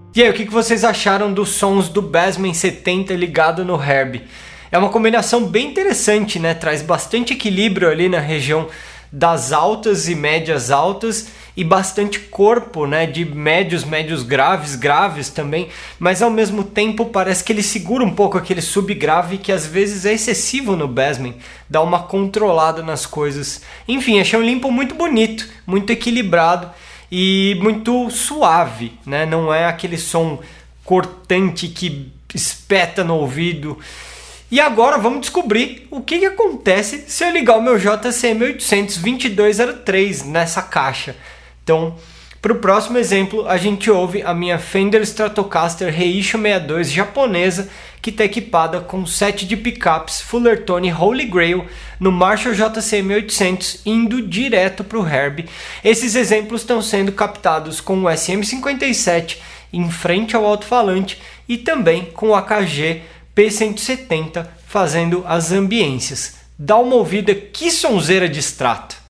E aí, o que vocês acharam dos sons do Bassman 70 ligado no Herbie? É uma combinação bem interessante, né? Traz bastante equilíbrio ali na região das altas e médias altas e bastante corpo, né? De médios, médios graves, graves também, mas ao mesmo tempo parece que ele segura um pouco aquele subgrave que às vezes é excessivo no Bassman, dá uma controlada nas coisas. Enfim, achei um limpo muito bonito, muito equilibrado e muito suave, né? Não é aquele som cortante que espeta no ouvido. E agora vamos descobrir o que acontece se eu ligar o meu JCM 800 2203 nessa caixa. Então, para o próximo exemplo, a gente ouve a minha Fender Stratocaster Reissue 62 japonesa, que está equipada com set de picapes Fullertone Holy Grail no Marshall JCM 800, indo direto para o Herbie. Esses exemplos estão sendo captados com o SM57 em frente ao alto-falante e também com o AKG P170 fazendo as ambiências. Dá uma ouvida, que sonzeira de extrato!